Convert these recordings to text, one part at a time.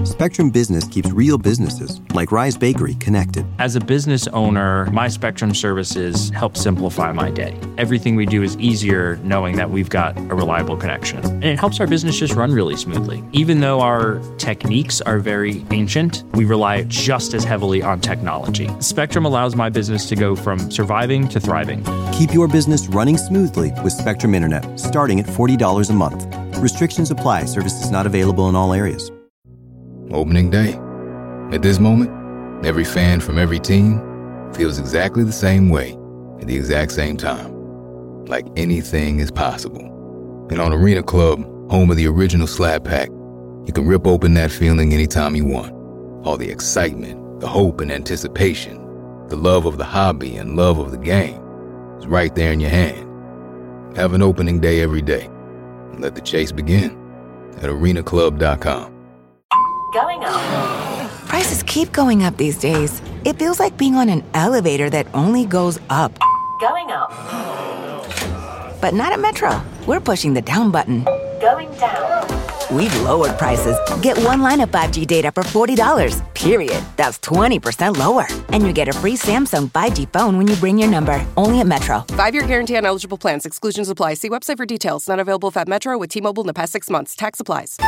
Spectrum Business keeps real businesses, like Rise Bakery, connected. As a business owner, my Spectrum services help simplify my day. Everything we do is easier knowing that we've got a reliable connection. And it helps our business just run really smoothly. Even though our techniques are very ancient, we rely just as heavily on technology. Spectrum allows my business to go from surviving to thriving. Keep your business running smoothly with Spectrum Internet, starting at $40 a month. Restrictions apply. Services not available in all areas. Opening day. At this moment, every fan from every team feels exactly the same way at the exact same time. Like anything is possible. And on Arena Club, home of the original Slab Pack, you can rip open that feeling anytime you want. All the excitement, the hope and anticipation, the love of the hobby and love of the game is right there in your hand. Have an opening day every day. And let the chase begin at arenaclub.com. Going up. Prices keep going up these days. It feels like being on an elevator that only goes up. Going up. But not at Metro. We're pushing the down button. Going down. We've lowered prices. Get one line of 5G data for $40, period. That's 20% lower. And you get a free Samsung 5G phone when you bring your number. Only at Metro. 5-year guarantee on eligible plans. Exclusions apply. See website for details. Not available at Metro with T-Mobile in the past 6 months. Tax applies.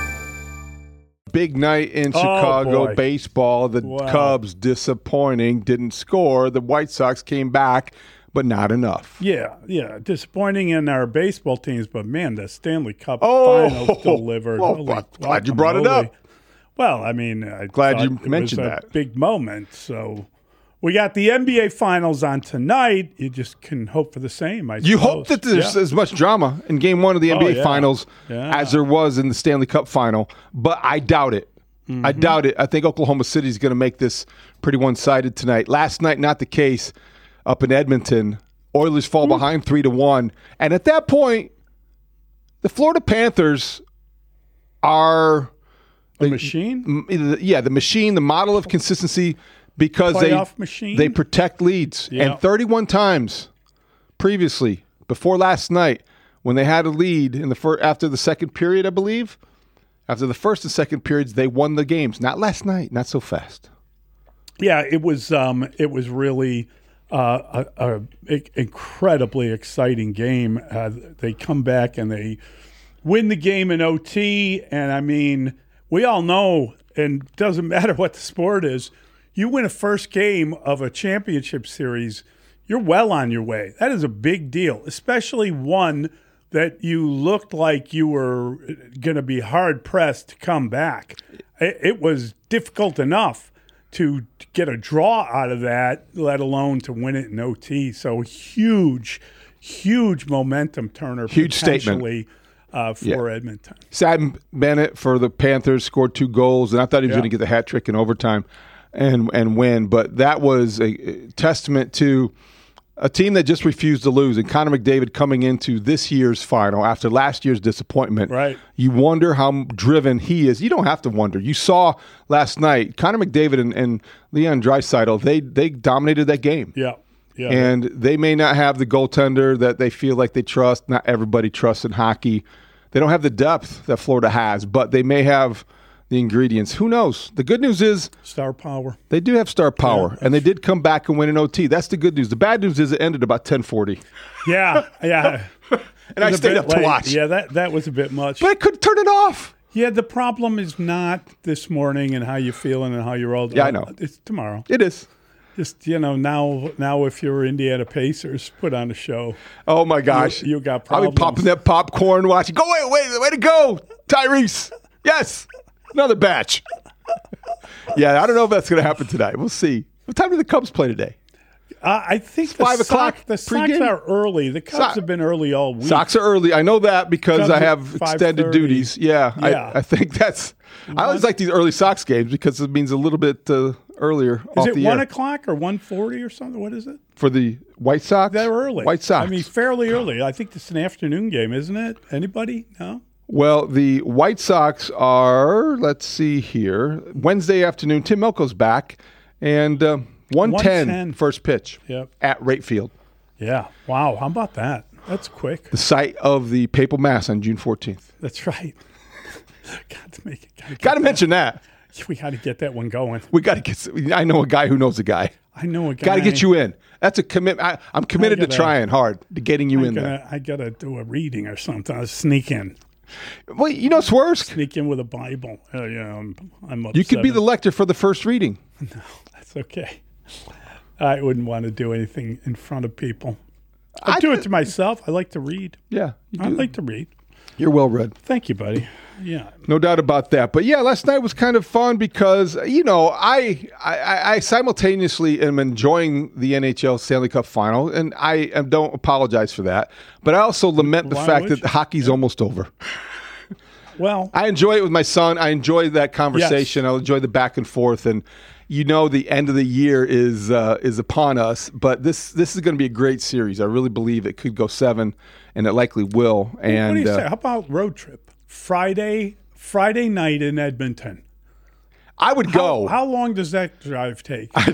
Big night in Chicago baseball. The Cubs, disappointing, didn't score. The White Sox came back, but not enough. Yeah. Disappointing in our baseball teams, but man, the Stanley Cup Finals delivered. Glad you brought it up. Well, I mean, glad you mentioned that. A big moment. So we got the NBA Finals on tonight. You just can hope for the same, I suppose. You hope that there's as much drama in Game 1 of the NBA Finals as there was in the Stanley Cup Final, but I doubt it. Mm-hmm. I doubt it. I think Oklahoma City is going to make this pretty one-sided tonight. Last night, not the case up in Edmonton. Oilers fall behind 3-1. And at that point, the Florida Panthers are the machine? Yeah, the machine, the model of consistency, because they protect leads. Yep. And 31 times previously, before last night, when they had a lead in the after the second period, I believe, after the first and second periods, they won the games. Not last night, not so fast. Yeah, it was really a incredibly exciting game. They come back and they win the game in OT, and I mean, we all know, and it doesn't matter what the sport is, you win a first game of a championship series, you're well on your way. That is a big deal, especially one that you looked like you were going to be hard-pressed to come back. It was difficult enough to get a draw out of that, let alone to win it in OT. So huge momentum turner. Huge statement. For Edmonton. Sam Bennett for the Panthers scored 2 goals, and I thought he was going to get the hat trick in overtime and win. But that was a testament to a team that just refused to lose. And Connor McDavid coming into this year's final after last year's disappointment. Right. You wonder how driven he is. You don't have to wonder. You saw last night, Connor McDavid and Leon Draisaitl, they dominated that game. Yeah. Yeah. And they may not have the goaltender that they feel like they trust. Not everybody trusts in hockey. They don't have the depth that Florida has, but they may have the ingredients. Who knows? The good news is star power. They do have star power, and they did come back and win an OT. That's the good news. The bad news is it ended about 10:40. Yeah. And I stayed up to watch. Yeah, that was a bit much. But I couldn't turn it off. Yeah, the problem is not this morning and how you're feeling and how you're all doing. Yeah, I know. It's tomorrow. It is. Just, now if you're Indiana Pacers, put on a show. Oh, my gosh. You got problems. I'll be popping that popcorn, watching. Go, way to go, Tyrese. Yes, another batch. Yeah, I don't know if that's going to happen tonight. We'll see. What time do the Cubs play today? I think it's 5 o'clock. The Sox are early. The Cubs have been early all week. Sox are early. I know that because Cubs I have extended duties. Yeah. I think that's – I always like these early Sox games because it means a little bit earlier off the air. Is it 1 o'clock or 1:40 or something? What is it? For the White Sox? They're early. White Sox. I mean, fairly early. I think it's an afternoon game, isn't it? Anybody? No? Well, the White Sox are, let's see here, Wednesday afternoon. Tim Elko's back, and 1:10 first pitch at Rate Field. Yeah. Wow. How about that? That's quick. The site of the Papal Mass on June 14th. That's right. Got to mention that. We got to get that one going. We got to get. I know a guy who knows a guy. I know a guy. Got to get you in. That's a commitment. I'm committed to trying hard to getting you in there. I got to do a reading or something. I'll sneak in. Well, you know what's worse? Sneak in with a Bible. I'm up You could be 7. the lector for the first reading. No, that's okay. I wouldn't want to do anything in front of people. I do it to myself. I like to read. Yeah, I like to read. You're well read. Thank you, buddy. Yeah, no doubt about that. But yeah, last night was kind of fun because I simultaneously am enjoying the NHL Stanley Cup Final, and I don't apologize for that. But I also lament the fact that hockey's almost over. Well, I enjoy it with my son. I enjoy that conversation. Yes. I enjoy the back and forth, and the end of the year is upon us. But this is going to be a great series. I really believe it could go 7, and it likely will. And what do you say? How about road trip? Friday night in Edmonton. I would go. How long does that drive take? I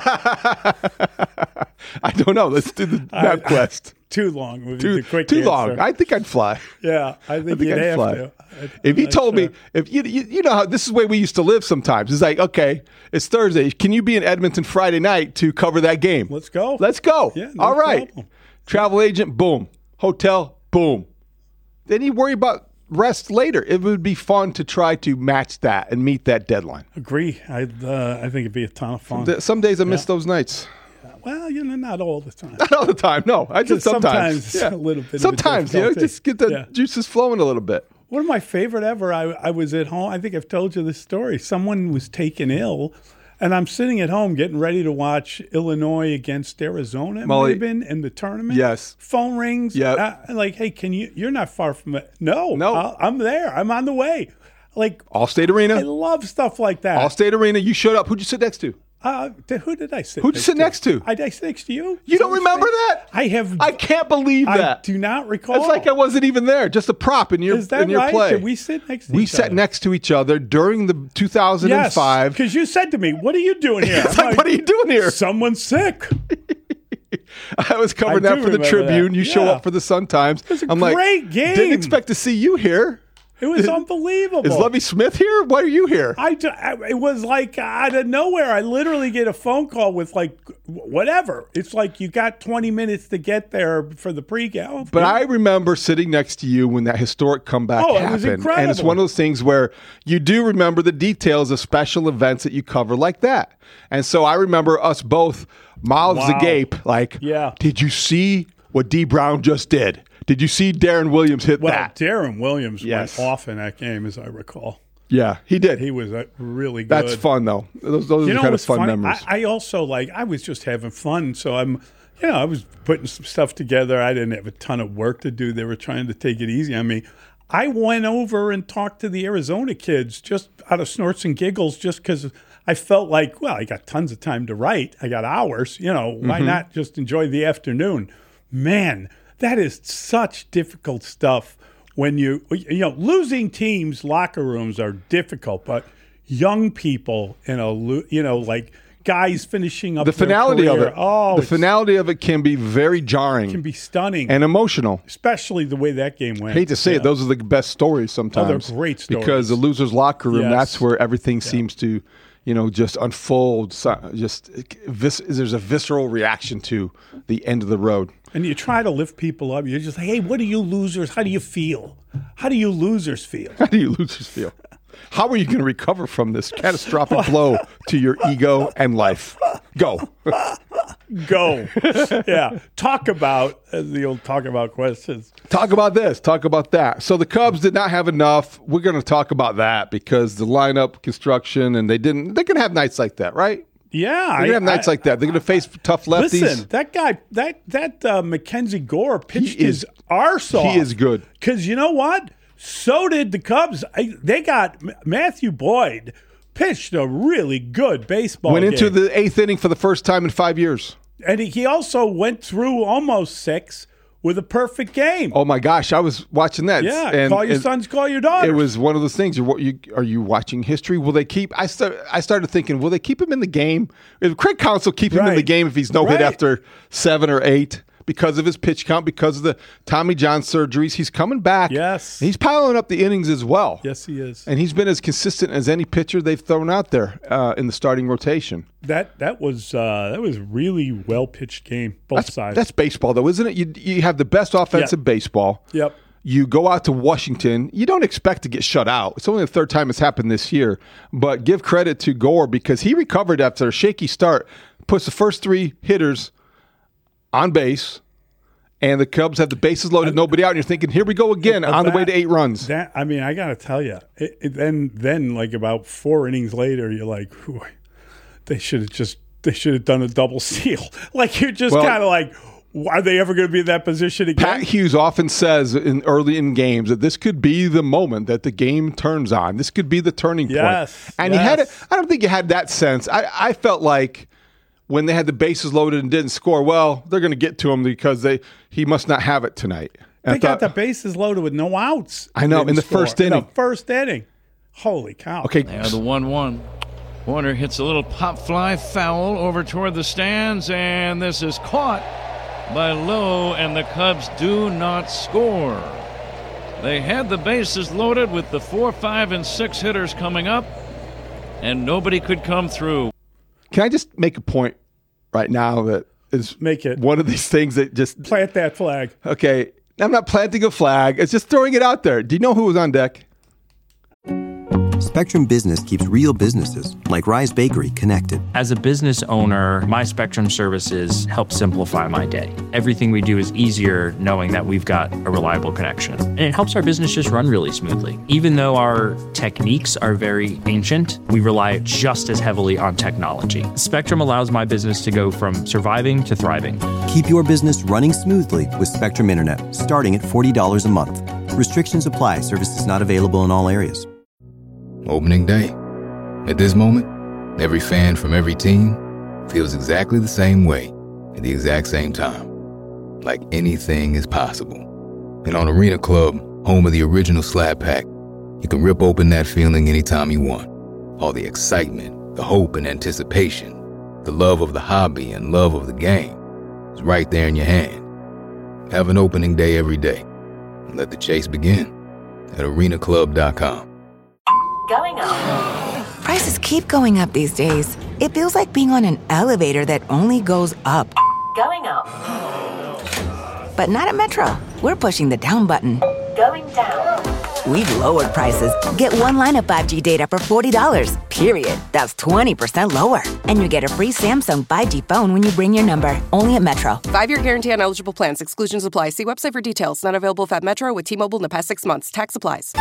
don't know. Let's do the map quest. Too long. Too long. I think I'd fly. Yeah, I think you'd have fly. to. If you told me, if you know how this is the way we used to live sometimes. It's like, okay, it's Thursday. Can you be in Edmonton Friday night to cover that game? Let's go. Yeah, all right. Problem. Travel agent, boom. Hotel, boom. Then you worry about rest later. It would be fun to try to match that and meet that deadline. Agree. I think it'd be a ton of fun. Some days I miss those nights. Well, not all the time. Not all the time. No, I just sometimes. Sometimes a little bit. Sometimes, just get the juices flowing a little bit. One of my favorite ever. I was at home. I think I've told you this story. Someone was taken ill, and I'm sitting at home getting ready to watch Illinois against Arizona. It might have been in the tournament. Yes. Phone rings. Yeah. Like, hey, you're not far from it. No. I'm there. I'm on the way. Like Allstate Arena. I love stuff like that. Allstate Arena. You showed up. Who'd you sit next to? Who did I sit? Who'd you sit next to? I sit next to you. You don't remember that? I can't believe that. I do not recall. It's like I wasn't even there. Just a prop in your right? play. Did we sit next to each other? We sat next to each other during the 2005. Because you said to me, "What are you doing here?" It's like, what are you doing here? Someone's sick. I was covering that for the Tribune. You show up for the Sun-Times. It was a great game. Didn't expect to see you here. It was unbelievable. Is Lovie Smith here? Why are you here? It was like out of nowhere. I literally get a phone call with like whatever. It's like you got 20 minutes to get there for the pregame. But I remember sitting next to you when that historic comeback happened. It was incredible. And it's one of those things where you do remember the details of special events that you cover like that. And so I remember us both mouths agape like, did you see what D. Brown just did? Did you see Darren Williams hit that? Darren Williams went off in that game, as I recall. Yeah, he did. He was really good. That's fun, though. Those are kind of fun memories. I also I was just having fun, so I was putting some stuff together. I didn't have a ton of work to do. They were trying to take it easy on me. I went over and talked to the Arizona kids just out of snorts and giggles, just because I felt like, well, I got tons of time to write. I got hours. Why not just enjoy the afternoon? Man, that is such difficult stuff when losing teams' locker rooms are difficult, but young people like guys finishing up the finality their career, of it. The finality of it can be very jarring. Can be stunning. And emotional. Especially the way that game went. I hate to say it, those are the best stories sometimes. They're great stories. Because the loser's locker room, that's where everything seems to just unfold. There's a visceral reaction to the end of the road. And you try to lift people up. You're just like, hey, what do you losers? How do you feel? How do you losers feel? How are you going to recover from this catastrophic blow to your ego and life? Go. Yeah. Talk about questions. Talk about this. Talk about that. So the Cubs did not have enough. We're going to talk about that because the lineup construction, and they can have nights like that, right? Yeah. They're going to have nights like that. They're going to face tough lefties. Listen, that guy, that Mackenzie Gore pitched his arse off. He is good. Because you know what? So did the Cubs. They got Matthew Boyd pitched a really good baseball game. Went into the 8th inning for the first time in 5 years. And he also went through almost 6 with a perfect game. Oh, my gosh. I was watching that. Yeah, call your sons, call your daughters. It was one of those things. Are you watching history? Will they keep – I started thinking, will they keep him in the game? Will Craig Counsell keep him in the game if he's no hit after 7 or 8? because of his pitch count, because of the Tommy John surgeries. He's coming back. Yes. He's piling up the innings as well. Yes, he is. And he's been as consistent as any pitcher they've thrown out there in the starting rotation. That was really well pitched game, both sides. That's baseball, though, isn't it? You have the best offense in baseball. Yep. You go out to Washington. You don't expect to get shut out. It's only the third time it's happened this year. But give credit to Gore because he recovered after a shaky start, puts the first 3 hitters on base, and the Cubs have the bases loaded, nobody out, and you're thinking, here we go again on the way to 8 runs. I got to tell you, then like about 4 innings later, you're like, they should have done a double steal. Like you're just kind of like, are they ever going to be in that position again? Pat Hughes often says early in games that this could be the moment that the game turns on. This could be the turning point. And he had it. I don't think he had that sense. I felt like when they had the bases loaded and didn't score, well, they're going to get to him because he must not have it tonight. They got the bases loaded with no outs. I know, in the first inning. In the first inning. Holy cow. Okay. They are the 1-1. Warner hits a little pop fly foul over toward the stands, and this is caught by Lowe, and the Cubs do not score. They had the bases loaded with the 4, 5, and 6 hitters coming up, and nobody could come through. Can I just make a point right now that is one of these things that just... Plant that flag. Okay, I'm not planting a flag. It's just throwing it out there. Do you know who was on deck? Spectrum Business keeps real businesses, like Rise Bakery, connected. As a business owner, my Spectrum services help simplify my day. Everything we do is easier knowing that we've got a reliable connection. And it helps our business just run really smoothly. Even though our techniques are very ancient, we rely just as heavily on technology. Spectrum allows my business to go from surviving to thriving. Keep your business running smoothly with Spectrum Internet, starting at $40 a month. Restrictions apply. Services not available in all areas. Opening day. At this moment, every fan from every team feels exactly the same way at the exact same time. Like anything is possible. And on Arena Club, home of the original Slab Pack, you can rip open that feeling anytime you want. All the excitement, the hope and anticipation, the love of the hobby and love of the game is right there in your hand. Have an opening day every day. And let the chase begin at arenaclub.com. Going up. Prices keep going up these days. It feels like being on an elevator that only goes up. Going up. But not at Metro. We're pushing the down button. Going down. We've lowered prices. Get one line of 5G data for $40, period. That's 20% lower. And you get a free Samsung 5G phone when you bring your number. Only at Metro. 5-year guarantee on eligible plans. Exclusions apply. See website for details. Not available at Metro with T-Mobile in the past 6 months. Tax applies.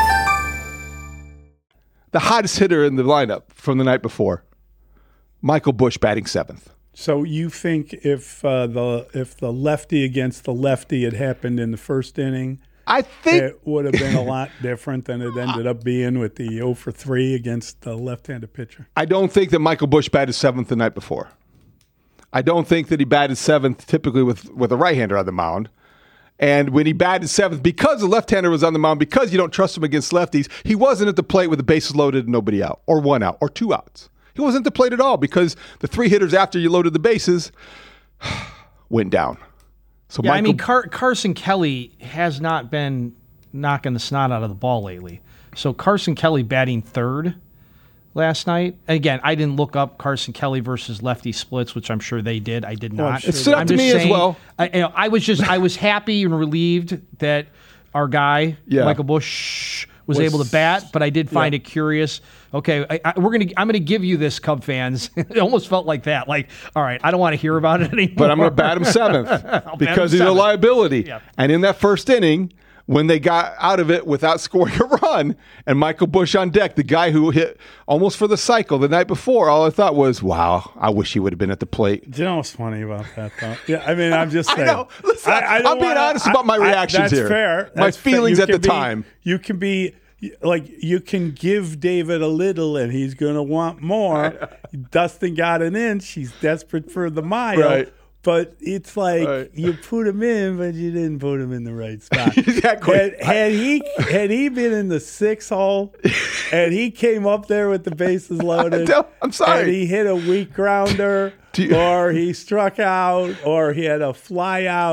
The hottest hitter in the lineup from the night before, Michael Busch, batting 7th. So you think if the lefty against the lefty had happened in the first inning, I think it would have been a lot different than it ended up being with the 0 for 3 against the left-handed pitcher? I don't think that Michael Busch batted 7th the night before. I don't think that he batted 7th typically with a right-hander on the mound. And when he batted 7th, because the left-hander was on the mound, because you don't trust him against lefties, he wasn't at the plate with the bases loaded and nobody out, or 1 out, or 2 outs. He wasn't at the plate at all because the 3 hitters after you loaded the bases went down. So yeah, Carson Kelly has not been knocking the snot out of the ball lately. So Carson Kelly batting 3rd last night. And again, I didn't look up Carson Kelly versus lefty splits, which I'm sure they did. I did not. It stood out to me as well. I was happy and relieved that our guy Michael Busch was able to bat, but I did find it curious. Okay, I'm gonna give you this, Cub fans. It almost felt like that. Like, all right, I don't want to hear about it anymore. But I'm going to bat him 7th because he's a liability. Yeah. And in that first inning, when they got out of it without scoring a run, and Michael Busch on deck, the guy who hit almost for the cycle the night before, all I thought was, wow, I wish he would have been at the plate. Do you know what's funny about that, though? Yeah, I mean, I'm just saying. I know. Listen, I'm being honest about my reactions here. That's fair. My feelings at the time. You can be... Like, you can give David a little and he's going to want more. Dustin got an inch. He's desperate for the mile. Right. But it's like you put him in, but you didn't put him in the right spot. Exactly. Had he been in the 6th hole and he came up there with the bases loaded, I'm sorry. and he hit a weak grounder or he struck out or he had a fly out,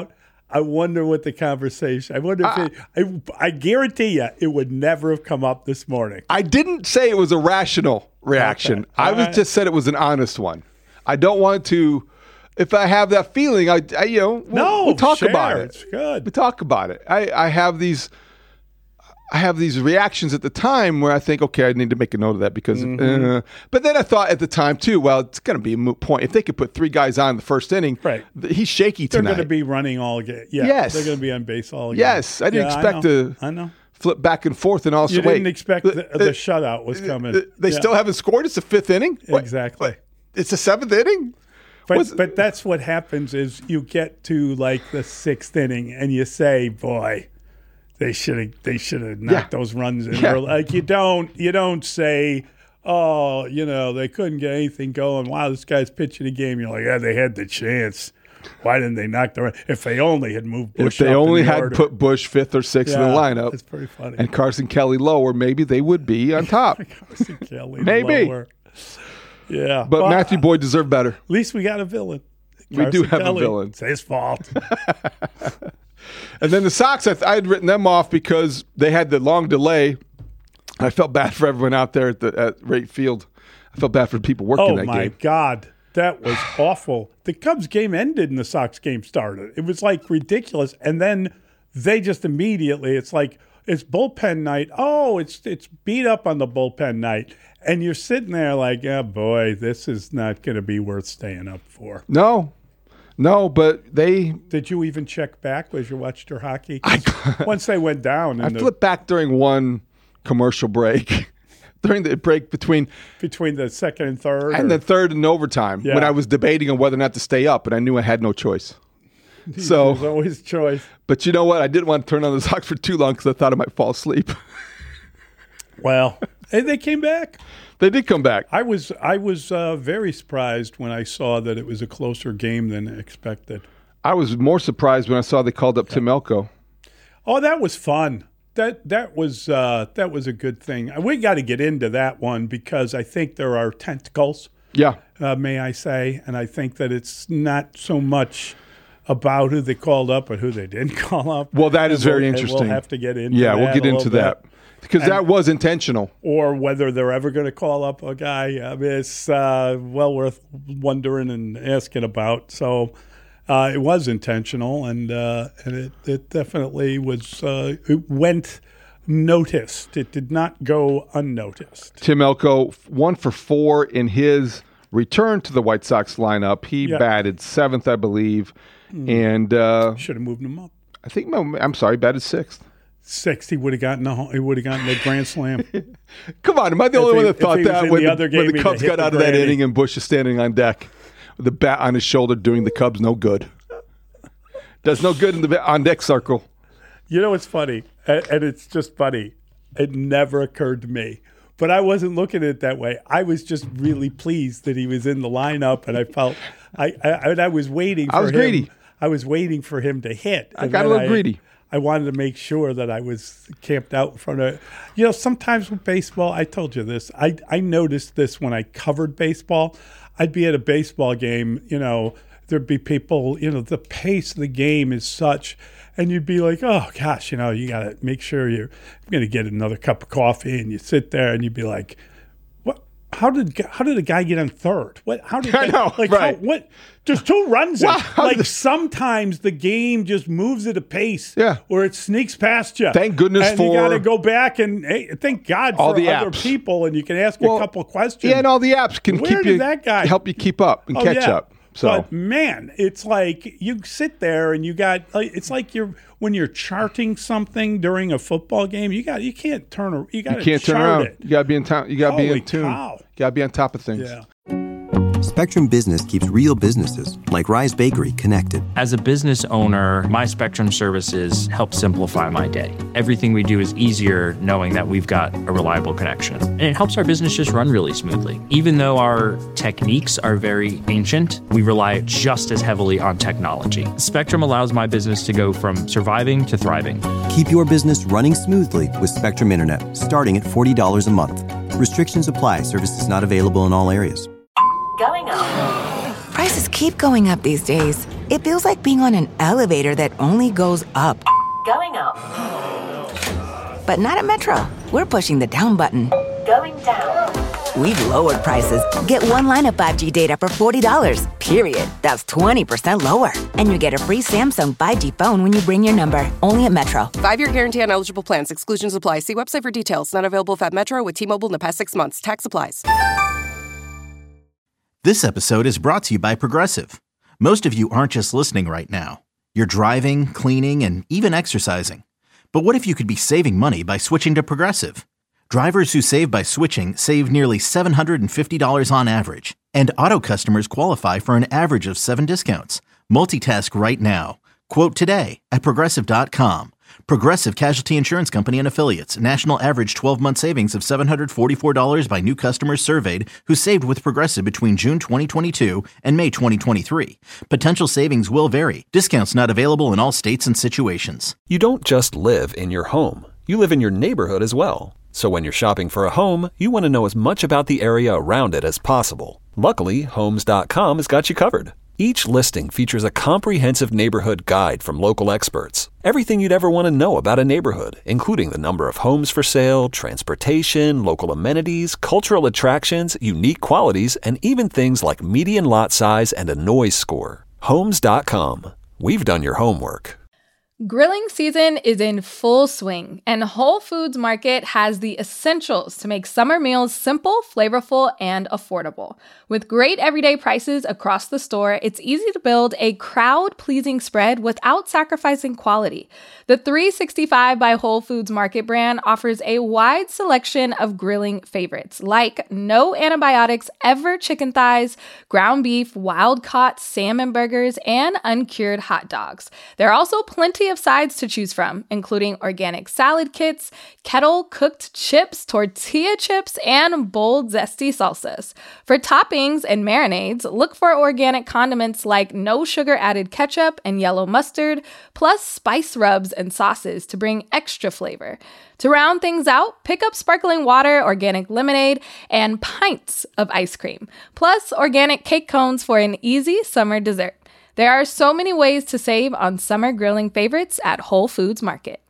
I wonder what the conversation. I wonder if I guarantee you it would never have come up this morning. I didn't say it was a rational reaction. Okay. I just said it was an honest one. I don't want to. If I have that feeling, we'll talk about it. It's good. We talk about it. I have these reactions at the time where I think, okay, I need to make a note of that because. But then I thought at the time too, well, it's going to be a moot point if they could put 3 guys on in the first inning. Right, he's shaky tonight. They're going to be running all game. Yeah, yes, they're going to be on base all game. Yes, I didn't expect to. I know. Flip back and forth and also you didn't expect the shutout was coming. They still haven't scored. It's the 5th inning. Exactly. It's the 7th inning. But that's what happens is you get to like the 6th inning and you say, boy, they should have knocked those runs in early. Like you don't say, oh, they couldn't get anything going. Wow, this guy's pitching a game. You're like, yeah, they had the chance. Why didn't they knock the run? If they only had moved Bush If they up only in the had order. put Bush 5th or 6th in the lineup. That's pretty funny. And Carson Kelly lower, maybe they would be on top. Carson Kelly maybe. Lower. Yeah. But Matthew Boyd deserved better. At least we got a villain. We do have a villain. It's his fault. And then the Sox, I had written them off because they had the long delay. I felt bad for everyone out there at Wright Field. I felt bad for the people working that game. Oh, my God. That was awful. The Cubs game ended and the Sox game started. It was like ridiculous. And then they just immediately, it's like, it's bullpen night. Oh, it's beat up on the bullpen night. And you're sitting there like, oh, boy, this is not going to be worth staying up for. No, but they... Did you even check back as you watched your hockey? Once they went down. I flipped back during one commercial break. During the break between the second and third? And the third and overtime when I was debating on whether or not to stay up, and I knew I had no choice. So there's always choice. But you know what? I didn't want to turn on the Sox for too long because I thought I might fall asleep. Well, they came back. They did come back. I was very surprised when I saw that it was a closer game than expected. I was more surprised when I saw they called up Tim Elko. Oh, that was fun. That was a good thing. We got to get into that one because I think there are tentacles. Yeah, may I say? And I think that it's not so much about who they called up, but who they didn't call up. Well, that is very interesting. We'll have to get into. Yeah, we'll get into that because that was intentional. Or whether they're ever going to call up a guy. I mean, it's well worth wondering and asking about. So. It was intentional, and it definitely was. It went noticed. It did not go unnoticed. Tim Elko, 1 for 4 in his return to the White Sox lineup. He batted 7th, I believe, and should have moved him up. I think. I'm sorry, batted 6th. 6th, he would have gotten the grand slam. Come on, am I the only one that thought that when the Cubs got out of that inning and Bush is standing on deck? The bat on his shoulder doing the Cubs no good. Does no good in the on deck circle. You know what's funny, and it's just funny. It never occurred to me, but I wasn't looking at it that way. I was just really pleased that he was in the lineup, and I felt I was waiting. I was greedy. I was waiting for him to hit. I got a little greedy. I wanted to make sure that I was camped out in front of it. Sometimes with baseball, I told you this. I noticed this when I covered baseball. I'd be at a baseball game, there'd be people, the pace of the game is such, and you'd be like, oh, gosh, you got to make sure you're going to get another cup of coffee, and you sit there and you'd be like, what? How did a guy get on third? What? How did I know, right. What? There's 2 runs in. Sometimes the game just moves at a pace where it sneaks past you. Thank goodness and you got to go back and thank God for other people, and you can ask a couple questions. Yeah, and all the apps can help you keep up and catch up. So. But man, it's like you sit there and you got. It's like when you're charting something during a football game. You can't turn around. You can't turn around. It. You got to be in town. You got to be in tune. Cow. You got to be on top of things. Yeah. Spectrum Business keeps real businesses, like Rise Bakery, connected. As a business owner, my Spectrum services help simplify my day. Everything we do is easier knowing that we've got a reliable connection. And it helps our business just run really smoothly. Even though our techniques are very ancient, we rely just as heavily on technology. Spectrum allows my business to go from surviving to thriving. Keep your business running smoothly with Spectrum Internet, starting at $40 a month. Restrictions apply. Services not available in all areas. Going up. Prices keep going up these days. It feels like being on an elevator that only goes up. Going up. But not at Metro. We're pushing the down button. Going down. We've lowered prices. Get one line of 5G data for $40, period. That's 20% lower. And you get a free Samsung 5G phone when you bring your number. Only at Metro. 5-year guarantee on eligible plans. Exclusions apply. See website for details. Not available at Metro with T-Mobile in the past 6 months. Tax applies. This episode is brought to you by Progressive. Most of you aren't just listening right now. You're driving, cleaning, and even exercising. But what if you could be saving money by switching to Progressive? Drivers who save by switching save nearly $750 on average. And auto customers qualify for an average of 7 discounts. Multitask right now. Quote today at Progressive.com. Progressive Casualty Insurance Company and Affiliates. National average 12-month savings of $744 by new customers surveyed who saved with Progressive between June 2022 and May 2023. Potential savings will vary. Discounts not available in all states and situations. You don't just live in your home. You live in your neighborhood as well. So when you're shopping for a home, you want to know as much about the area around it as possible. Luckily, Homes.com has got you covered. Each listing features a comprehensive neighborhood guide from local experts. Everything you'd ever want to know about a neighborhood, including the number of homes for sale, transportation, local amenities, cultural attractions, unique qualities, and even things like median lot size and a noise score. Homes.com. We've done your homework. Grilling season is in full swing, and Whole Foods Market has the essentials to make summer meals simple, flavorful, and affordable. With great everyday prices across the store, it's easy to build a crowd-pleasing spread without sacrificing quality. The 365 by Whole Foods Market brand offers a wide selection of grilling favorites, like no antibiotics ever chicken thighs, ground beef, wild-caught salmon burgers, and uncured hot dogs. There are also plenty of sides to choose from, including organic salad kits, kettle-cooked chips, tortilla chips, and bold, zesty salsas. For toppings and marinades, look for organic condiments like no sugar-added ketchup and yellow mustard, plus spice rubs and sauces to bring extra flavor. To round things out, pick up sparkling water, organic lemonade, and pints of ice cream, plus organic cake cones for an easy summer dessert. There are so many ways to save on summer grilling favorites at Whole Foods Market.